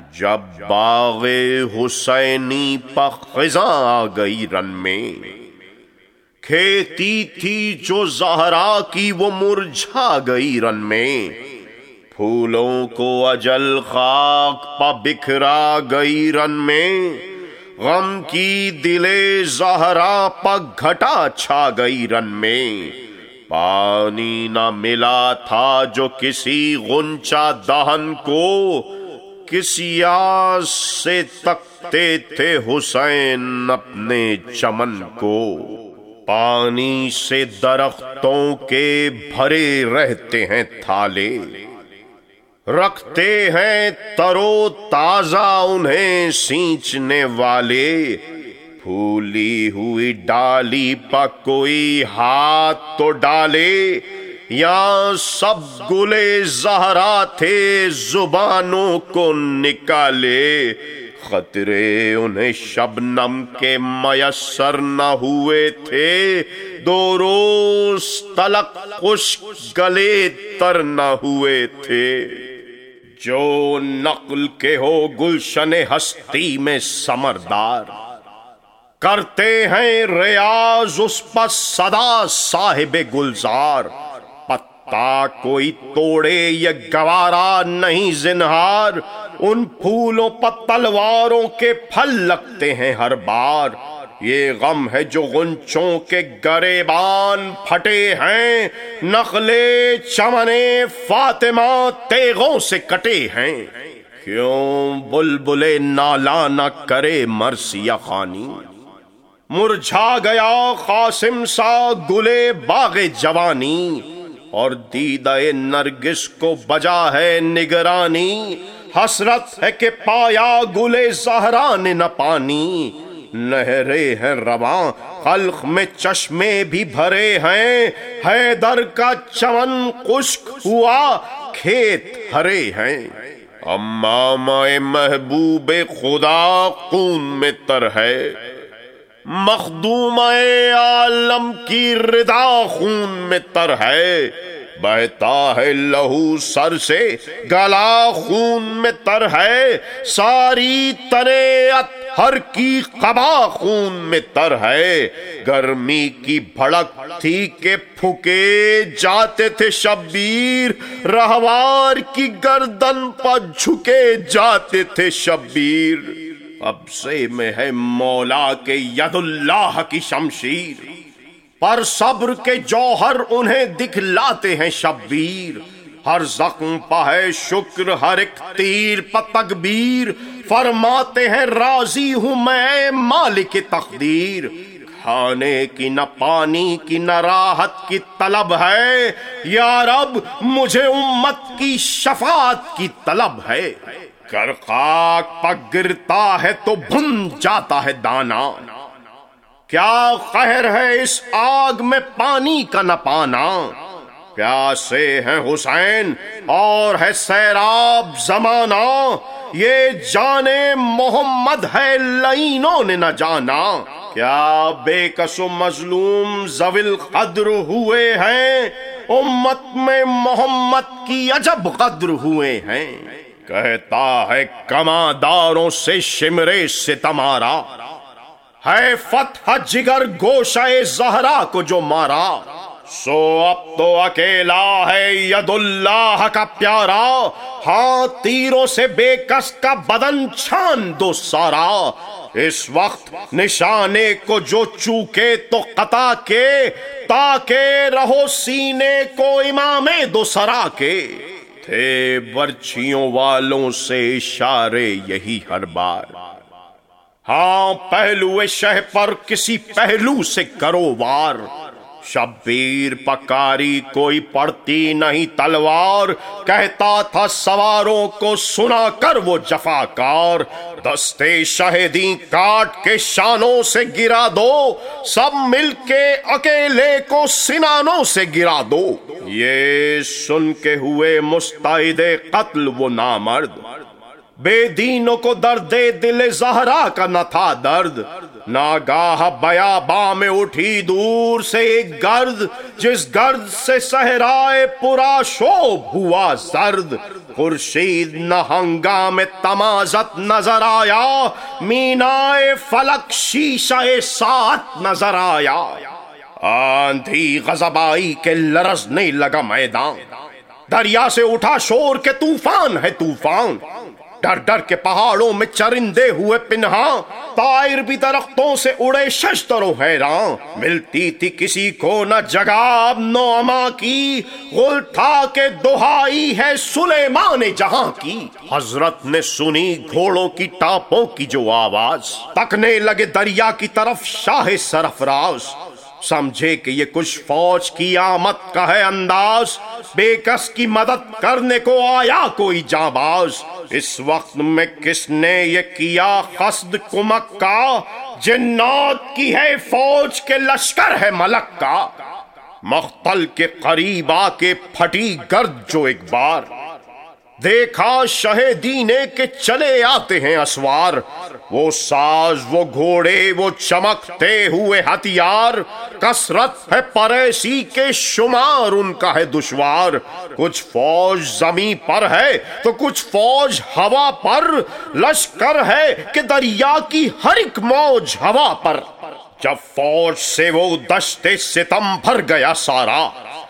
جب باغ حسینی پہ خزاں آ گئی رن میں، کھیتی تھی جو زہرا کی وہ مرجھا گئی رن میں، پھولوں کو اجل خاک پہ بکھرا گئی رن میں، غم کی دلے زہرا پہ گھٹا چھا گئی رن میں، پانی نہ ملا تھا جو کسی غنچہ دہن کو، کسی آس سے تکتے تھے حسین اپنے چمن کو، پانی سے درختوں کے بھرے رہتے ہیں تھالے، رکھتے ہیں ترو تازہ انہیں سینچنے والے، پھولی ہوئی ڈالی پہ کوئی ہاتھ تو ڈالے، یا سب گلے زہرا تھے زبانوں کو نکالے، خطرے انہیں شبنم کے میسر نہ ہوئے تھے، دو روز تلک خشک گلے تر نہ ہوئے تھے، جو نقل کے ہو گلشن ہستی میں سمردار، کرتے ہیں ریاض اس پر صدا صاحب گلزار، پتا کوئی توڑے یہ گوارا نہیں زنہار، ان پھولوں پر تلواروں کے پھل لگتے ہیں ہر بار، یہ غم ہے جو غنچوں کے گریبان پھٹے ہیں، نخلے چمنے فاطمہ تیغوں سے کٹے ہیں، کیوں بلبلے نالا نہ کرے مرثیہ خوانی، مرجھا گیا قاسم سا گلے باغ جوانی، اور دیدہ نرگس کو بجا ہے نگرانی، حسرت ہے کہ پایا گلے زہرا نے نہ پانی، نہریں ہیں رواں خلق میں چشمے بھی بھرے ہیں، حیدر کا چمن خشک ہوا کھیت ہرے ہیں، امامہ محبوب خدا خون میں تر ہے، مخدومہ عالم کی رضا خون میں تر ہے، بہتا ہے لہو سر سے گلا خون میں تر ہے، ساری تنے اطہر کی قبا خون میں تر ہے، گرمی کی بھڑک تھی کہ پھکے جاتے تھے شبیر، رہوار کی گردن پر جھکے جاتے تھے شبیر، قبضے میں ہے مولا کے ید اللہ کی شمشیر، پر صبر کے جوہر انہیں دکھلاتے ہیں شبیر، ہر زخم پہ ہے شکر ہر ایک تیر پہ تکبیر، فرماتے ہیں راضی ہوں میں مالک تقدیر، کھانے کی نہ پانی کی نہ راحت کی طلب ہے، یا رب مجھے امت کی شفاعت کی طلب ہے، گر خاک پہ گرتا ہے تو بھن جاتا ہے دانا، کیا قہر ہے اس آگ میں پانی کا نہ پانا، پیاسے ہیں حسین اور ہے سیراب زمانہ، یہ جانے محمد ہے لعینوں نے نہ جانا، کیا بے کس و مظلوم ذوی القدر ہوئے ہیں، امت میں محمد کی عجب قدر ہوئے ہیں، کہتا ہے کمانداروں سے شمرے ستمارا، ہے فتح جگر گوشہ زہرا کو جو مارا، سو اب تو اکیلا ہے ید اللہ کا پیارا، ہاں تیروں سے بے کس کا بدن چھان دو سارا، اس وقت نشانے کو جو چوکے تو قطع کے، تاکہ رہو سینے کو امام دو سرا کے، تھے برچھیوں والوں سے اشارے یہی ہر بار، ہاں پہلو شہ پر کسی پہلو سے کرو وار، شبیر پکاری کوئی پڑتی نہیں تلوار، کہتا تھا سواروں کو سنا کر وہ جفاکار، دستے شہیدی کاٹ کے شانوں سے گرا دو، سب مل کے اکیلے کو سنانوں سے گرا دو، یہ سن کے ہوئے مستعد قتل وہ نامرد، بے دینوں کو درد دل زہرا کا نہ تھا درد، ناگاہ بیاباں میں اٹھی دور سے ایک گرد، جس گرد سے صحرائے پورا شوب ہوا زرد، خورشید نہ ہنگام تمازت نظر آیا، مینائے فلک شیشہ ساعت نظر آیا۔ آندھی غضب آئی کہ لرزنے لگا میدان، دریا سے اٹھا شور کے طوفان ہے طوفان، ڈر ڈر کے پہاڑوں میں چرندے ہوئے پنہاں، طائر بھی درختوں سے اڑے ششدر و حیران، ملتی تھی کسی کو نہ جگہ اب نوما کی، غل تھا کہ دہائی ہے سلیمان جہاں کی۔ حضرت نے سنی گھوڑوں کی ٹاپوں کی جو آواز، تکنے لگے دریا کی طرف شاہ سرفراز، سمجھے کہ یہ کچھ فوج کی آمد کا ہے انداز، بے کس کی مدد کرنے کو آیا کوئی جانباز۔ اس وقت میں کس نے یہ کیا قصد کمک کا، جنات کی ہے فوج کے لشکر ہے ملک کا۔ مقتل کے قریب آ کے پھٹی گرد جو ایک بار، دیکھا شہیدینے کے چلے آتے ہیں اسوار، وہ ساز وہ گھوڑے وہ چمکتے ہوئے ہتھیار، کثرت ہے پریسی کے شمار ان کا ہے دشوار، کچھ فوج زمیں پر ہے تو کچھ فوج ہوا پر، لشکر ہے کہ دریا کی ہر ایک موج ہوا پر۔ جب فوج سے وہ دشت ستم بھر گیا سارا،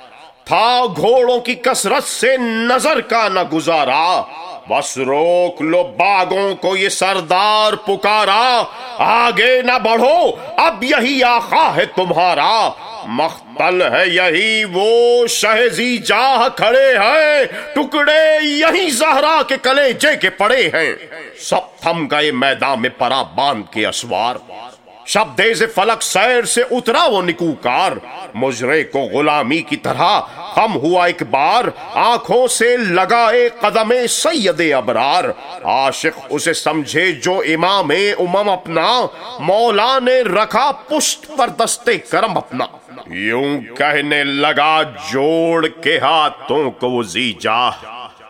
تھا گھوڑوں کی کثرت سے نظر کا نہ گزارا، بس روک لو باغوں کو یہ سردار پکارا، آگے نہ بڑھو اب یہی آقا ہے تمہارا، مقتل ہے یہی وہ شہزی جاہ کھڑے ہیں، ٹکڑے یہی زہرا کے کلیجے کے پڑے ہیں۔ سب تھم گئے میدان میں پرا باندھ کے اسوار، شبدیز فلک سیر سے اترا وہ نکوکار، مجرے کو غلامی کی طرح خم ہوا ایک بار، آنکھوں سے لگائے قدم سید ابرار، عاشق اسے سمجھے جو امام امم اپنا، مولا نے رکھا پشت پر دستے کرم اپنا۔ یوں کہنے لگا جوڑ کے ہاتھوں کو وہ زیجا،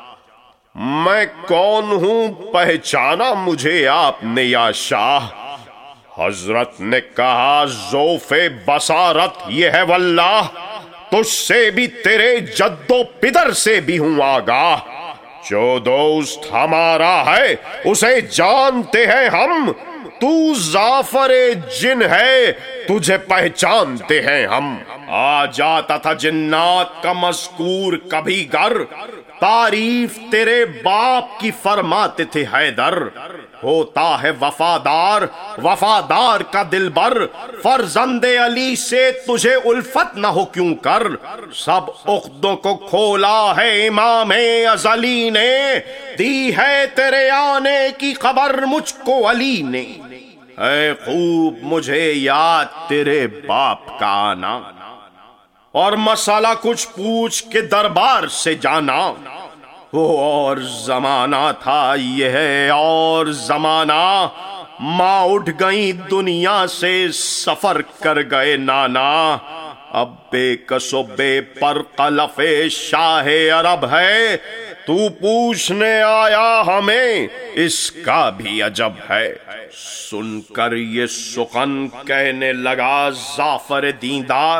میں کون ہوں پہچانا مجھے آپ نے یا شاہ۔ حضرت نے کہا ذوف بصارت یہ ہے واللہ، تجھ سے بھی تیرے جد و پدر سے بھی ہوں آگاہ، جو دوست ہمارا ہے اسے جانتے ہیں ہم، تو زعفر جن ہے تجھے پہچانتے ہیں ہم۔ آ جاتا تھا جنات کا مذکور کبھی گر، تعریف تیرے باپ کی فرماتے تھے حیدر، ہوتا ہے وفادار وفادار کا دلبر، فرزند علی سے تجھے الفت نہ ہو کیوں کر، سب عقدوں کو کھولا ہے امام ازلی نے، دی ہے تیرے آنے کی خبر مجھ کو علی نے، اے خوب مجھے یاد تیرے باپ کا آنا، اور مسئلہ کچھ پوچھ کے دربار سے جانا، وہ اور زمانہ تھا یہ ہے اور زمانہ، ماں اٹھ گئی دنیا سے سفر کر گئے نانا، اب بے کس و بے پر قلف شاہ عرب ہے، تو پوچھنے آیا ہمیں اس کا بھی عجب ہے۔ سن کر یہ سخن کہنے لگا زعفر دیندار،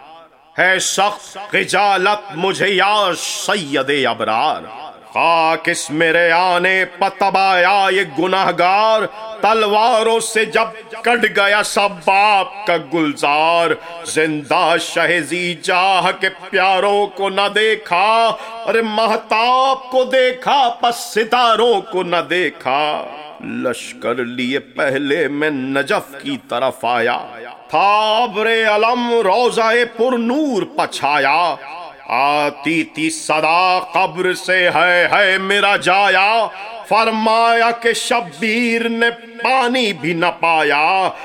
ہے سخت خجالت مجھے یا سید ابرار، خاک اس میرے آنے پتبایا یہ گناہگار، تلواروں سے جب کٹ گیا سب باپ کا گلزار، زندہ شہزی جاہ کے پیاروں کو نہ دیکھا، ارے مہتاب کو دیکھا پس ستاروں کو نہ دیکھا، لشکر لیے پہلے میں نجف کی طرف آیا، تھا ابر علم روضہ پر نور پچھایا، آتی تھی صدا قبر سے ہے میرا جایا، فرمایا کہ شبیر نے پانی بھی نہ پایا،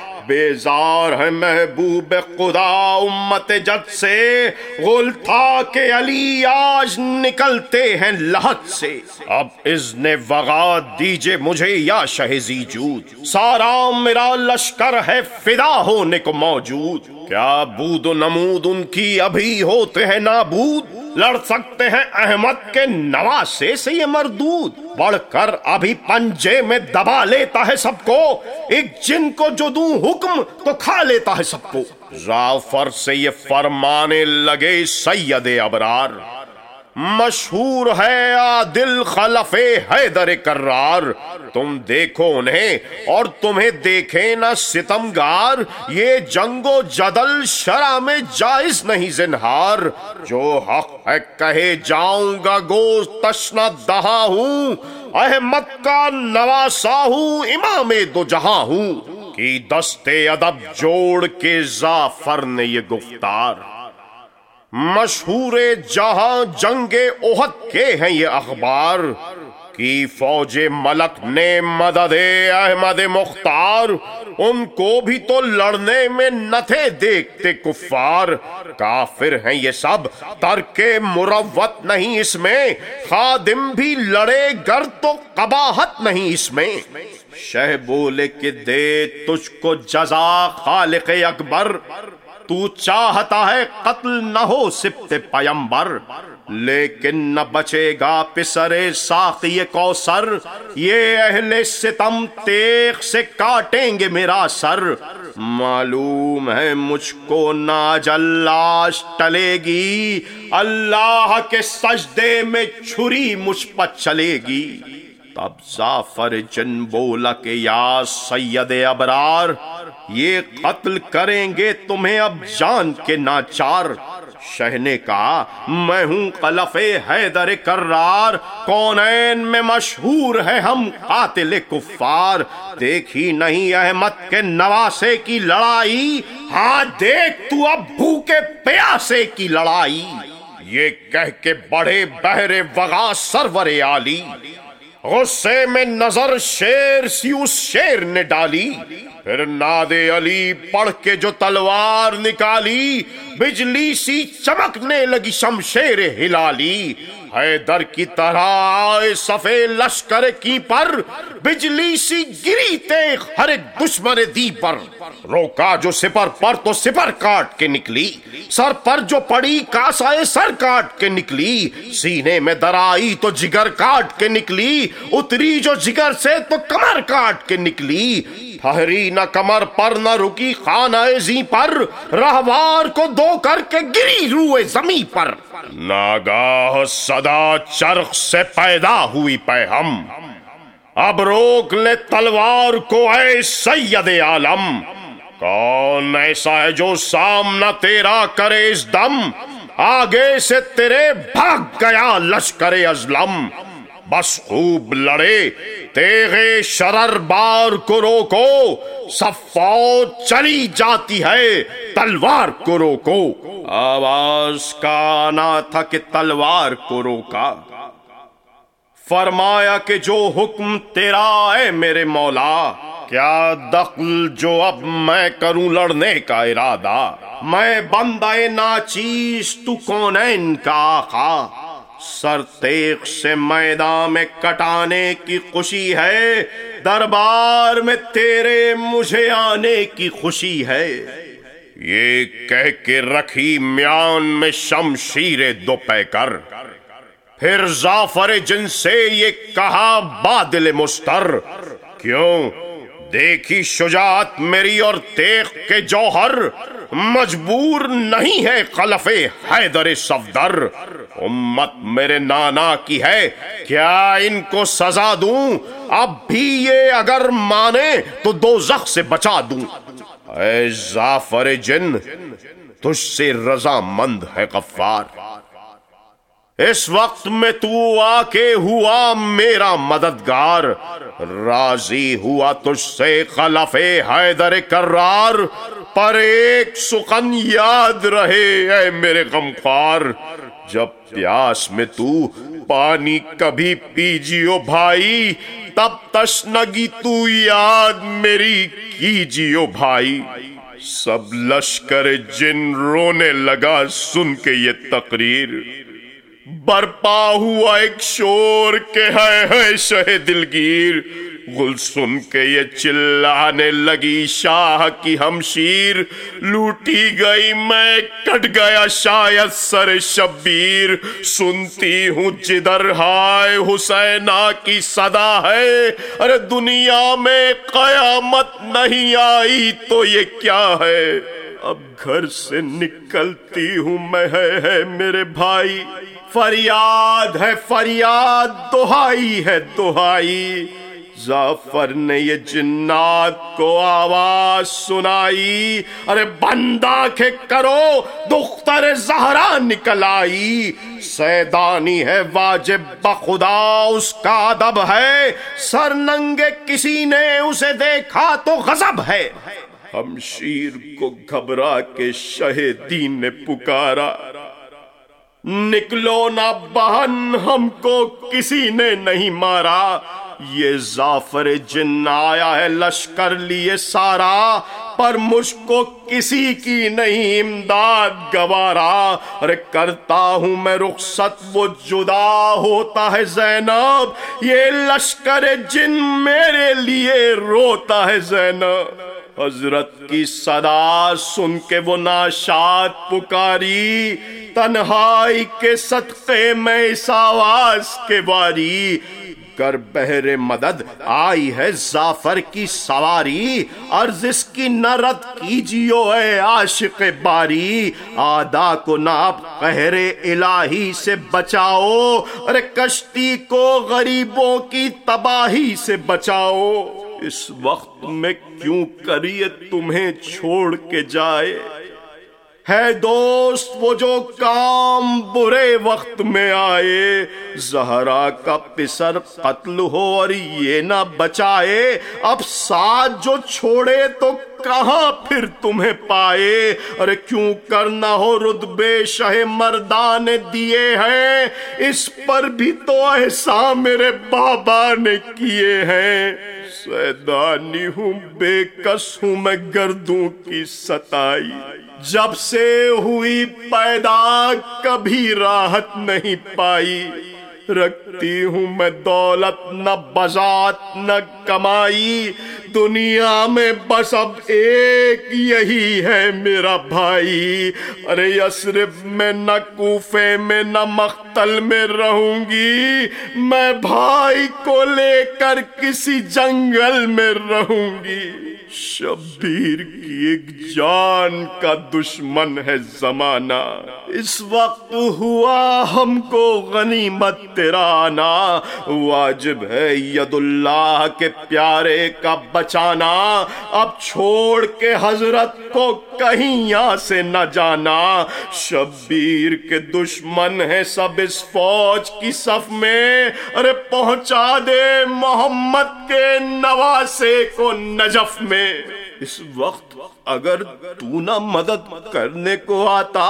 بیزار ہے محبوب خدا امت جد سے، غل تھا کہ علی آج نکلتے ہیں لحد سے، اب اذن وغا دیجئے مجھے یا شہزی جود، سارا میرا لشکر ہے فدا ہونے کو موجود، کیا بود و نمود ان کی ابھی ہوتے ہیں نابود، لڑ سکتے ہیں احمد کے نواسے سے یہ مردود، بڑھ کر ابھی پنجے میں دبا لیتا ہے سب کو، ایک جن کو جو دوں حکم تو کھا لیتا ہے سب کو۔ زعفر سے یہ فرمانے لگے سید ابرار، مشہور ہے عادل خلف حیدر کرار، تم دیکھو انہیں اور تمہیں دیکھیں نہ ستمگار، یہ جنگ و جدل شرع میں جائز نہیں زنہار، جو حق ہے کہے جاؤں گا گو تشنہ دہا ہوں، احمد کا نواسا ہوں امام دو جہاں ہوں، کی دستے ادب جوڑ کے زعفر نے یہ گفتار، مشہور جہاں جنگ احد کے ہیں یہ اخبار، کی فوج ملک نے مدد احمد مختار، ان کو بھی تو لڑنے میں نہ تھے دیکھتے کفار، کافر ہیں یہ سب ترک مروت نہیں اس میں، خادم بھی لڑے گر تو قباحت نہیں اس میں، شہ بولے کہ دے تجھ کو جزا خالق اکبر، تو چاہتا ہے قتل نہ ہو سبط پیمبر، لیکن نہ بچے گا پسر ساقی کوثر، یہ اہل ستم تیغ سے کاٹیں گے میرا سر، معلوم ہے مجھ کو نہ اجل لاش ٹلے گی، اللہ کے سجدے میں چھری مجھ پر چلے گی، تب زعفر جن بولا کہ یا سید ابرار، یہ قتل کریں گے تمہیں اب جان کے ناچار، شہ نے کہا میں ہوں خلف حیدر کرار، کونین میں مشہور ہے ہم قاتل کفار، دیکھی نہیں احمد کے نواسے کی لڑائی، ہاں دیکھ تو اب بھوکے پیاسے کی لڑائی، یہ کہہ کے بڑھے بحر وغا سرور عالی، غصے میں نظر شیر سی اس شیر نے ڈالی، پھر ناد علی پڑھ کے جو تلوار نکالی، بجلی سی چمکنے لگی شمشیر ہلالی، حیدر کی طرح آئے صفے لشکر کی پر، بجلی سی گری تیغ ہر ایک دشمن دی پر، روکا جو سپر پر تو سپر کاٹ کے نکلی، سر پر جو پڑی کاسائے سر کاٹ کے نکلی، سینے میں درائی تو جگر کاٹ کے نکلی، اتری جو جگر سے تو کمر کاٹ کے نکلی، ٹھہری نہ کمر پر نہ رکی خانہ زی پر، رہوار کو دو کر کے گری روئے زمیں پر، ناگاہ صدا چرخ سے پیدا ہوئی پیہم، اب روک لے تلوار کو اے سید عالم، کون ایسا ہے جو سامنا تیرا کرے اس دم، آگے سے تیرے بھاگ گیا لشکر ازلم، بس خوب لڑے تیغے شرر بار کو روکو، سب فوج چلی جاتی ہے تلوار کو روکو، آواز کا آنا تھا کہ تلوار کو روکا، فرمایا کہ جو حکم تیرا اے میرے مولا، کیا دخل جو اب میں کروں لڑنے کا ارادہ، میں بندہ ناچیز تو کونین کا آقا، سر تیغ سے میدان میں کٹانے کی خوشی ہے، دربار میں تیرے مجھے آنے کی خوشی ہے، یہ کہہ کے رکھی میان میں شمشیر دو پیکر، پھر زعفر جن سے یہ کہا بادل مستر، کیوں دیکھی شجاعت میری اور تیغ کے جوہر، مجبور نہیں ہے خلف حیدر صفدر، امت میرے نانا کی ہے کیا ان کو سزا دوں، اب بھی یہ اگر مانے تو دوزخ سے بچا دوں، اے زعفر جن تجھ سے رضا مند ہے غفار، اس وقت میں تو آ کے ہوا میرا مددگار، راضی ہوا تجھ سے خلف حیدر کرار، پر ایک سخن یاد رہے اے میرے غمخوار، جب پیاس میں تو پانی کبھی پیجیو بھائی، تب تشنگی تو یاد میری کیجیو بھائی، سب لشکر جن رونے لگا سن کے یہ تقریر، برپا ہوا ایک شور کہ ہے شہ دلگیر، غل سن کے یہ چلانے لگی شاہ کی ہمشیر، لوٹی گئی میں کٹ گیا شاید سر شبیر، سنتی ہوں جدھر ہائے حسینہ کی صدا ہے، ارے دنیا میں قیامت نہیں آئی تو یہ کیا ہے، اب گھر سے نکلتی ہوں میں ہے میرے بھائی، فریاد ہے فریاد، دہائی ہے دہائی، جعفر نے یہ جنات کو آواز سنائی، ارے بند آنکھیں کرو دختر زہرا نکل آئی، سیدانی ہے واجب بخدا اس کا ادب ہے، سر ننگے کسی نے اسے دیکھا تو غضب ہے، ہم شیر کو گھبرا کے شہ دین نے پکارا، نکلو نہ بہن ہم کو کسی نے نہیں مارا، یہ جعفر جن آیا ہے لشکر لیے سارا، پر مجھ کو کسی کی نہیں امداد گوارا، ارے کرتا ہوں میں رخصت وہ جدا ہوتا ہے زینب، یہ لشکر جن میرے لیے روتا ہے زینب، حضرت کی صدا سن کے وہ ناشاد پکاری، تنہائی کے صدقے میں اس آواز کے باری، کر بہر مدد آئی ہے جعفر کی سواری، عرض اس کی نہ رد کیجیو اے عاشق باری، آدھا کو نہ آپ قہر الہی سے بچاؤ، ارے کشتی کو غریبوں کی تباہی سے بچاؤ، اس وقت میں کیوں کریے تمہیں چھوڑ کے جائے، ہے دوست وہ جو کام برے وقت میں آئے، زہرا کا پسر قتل ہو اور یہ نہ بچائے، اب ساتھ جو چھوڑے تو کہاں پھر تمہیں پائے، ارے کیوں کرنا ہو رتبے شہ مردان دیے ہیں، اس پر بھی تو احسان میرے بابا نے کیے ہیں، سیدانی ہوں بے کس ہوں میں گردوں کی ستائی، جب سے ہوئی پیدا کبھی راحت نہیں پائی، رکھتی ہوں میں دولت نہ بذات نہ کمائی، دنیا میں بس اب ایک یہی ہے میرا بھائی، ارے یثرب میں نہ کوفے میں نہ مقتل میں رہوں گی، میں بھائی کو لے کر کسی جنگل میں رہوں گی، شبیر کی ایک جان کا دشمن ہے زمانہ، اس وقت ہوا ہم کو غنیمت تیرا آنا، واجب ہے ید اللہ کے پیارے کا بچانا، اب چھوڑ کے حضرت کو کہیں یہاں سے نہ جانا، شبیر کے دشمن ہے سب اس فوج کی صف میں، ارے پہنچا دے محمد کے نواسے کو نجف میں، اس وقت اگر تو نہ مدد کرنے کو آتا،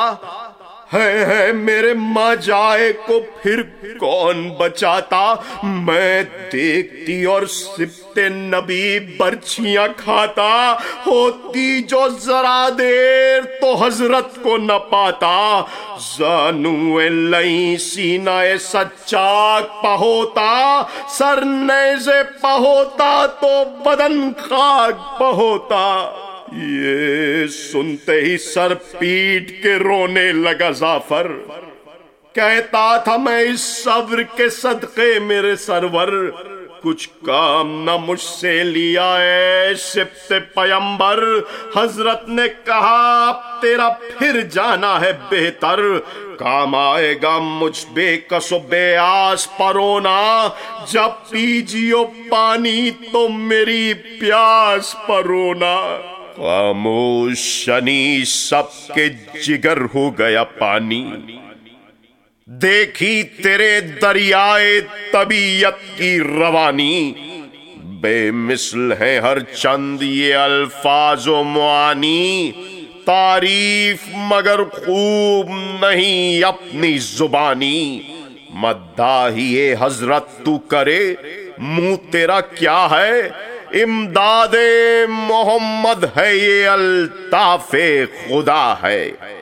ہے میرے ماں جائے کو پھر کون بچاتا، میں دیکھتی اور سبت نبی برچیاں کھاتا، ہوتی جو ذرا دیر تو حضرت کو نہ پاتا، زانو لئی سینہ سچاک پہوتا، سر نیزے پہوتا تو بدن خاک پہوتا، یہ سنتے ہی سر پیٹ کے رونے لگا جعفر، کہتا تھا میں اس صبر کے صدقے میرے سرور، کچھ کام نہ مجھ سے لیا اے سبت پیمبر، حضرت نے کہا اب تیرا پھر جانا ہے بہتر، کام آئے گا مجھ بے کس و بے آس پرونا، جب پیجیو پانی تو میری پیاس پرونا، خاموش شنی سب کے جگر ہو گیا پانی، دیکھی تیرے دریائے طبیعت کی روانی، بے مثل ہے ہر چند یہ الفاظ و معانی، تعریف مگر خوب نہیں اپنی زبانی، مداحی حضرت تو کرے منہ تیرا کیا ہے، امداد محمد ہے یہ الطاف خدا ہے۔